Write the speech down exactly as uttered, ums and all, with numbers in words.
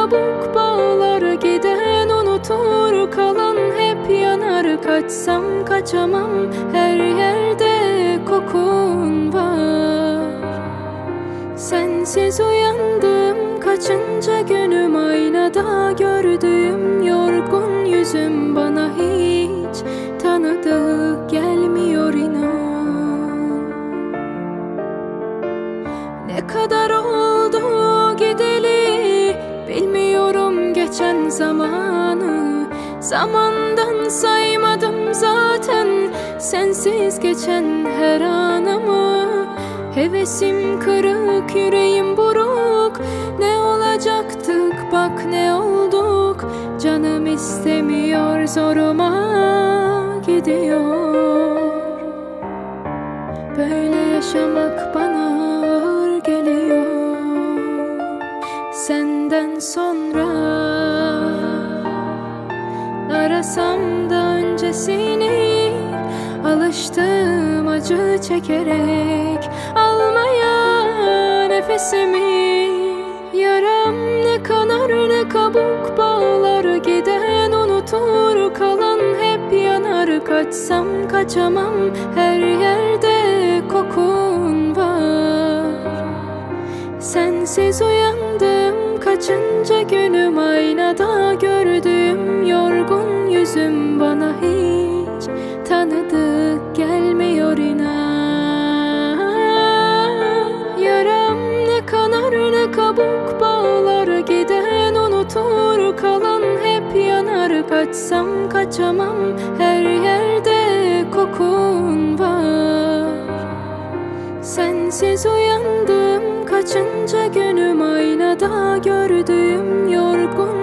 kabuk bağlar, giden unutur, kalan hep yanar. Kaçsam kaçamam, her yerde kokun var. Sensiz uyandım kaçıncı günüm, aynada gördüğüm yorgun yüzüm bana hiç tanıdık gelmiyor inan. Ne kadar oldu gideli, bilmiyorum geçen zamanı. Zamandan saymadım zaten sensiz geçen her anımı. Hevesim kırık, yüreğim buruk. Ne olacaktık bak ne olduk. Canım istemiyor, zoruma gidiyor. Böyle yaşamak bana ağır geliyor. Senden sonra arasam da öncesini, alıştım acı çekerek almaya nefesimi. Yaram ne kanar ne kabuk bağlar, giden unutur, kalan hep yanar. Kaçsam kaçamam, her yerde kokun var. Sensiz uyandım kaçıncı günüm, aynada gördüğüm yorgun yüzüm bana hiç tanıdık gelmiyor inan. Yaram ne kanar ne kabuk bağlar, giden unutur, kalan hep yanar. Kaçsam kaçamam, her yerde kokun var. Sensiz uyandım kaçıncı günüm, aynada gördüğüm yorgun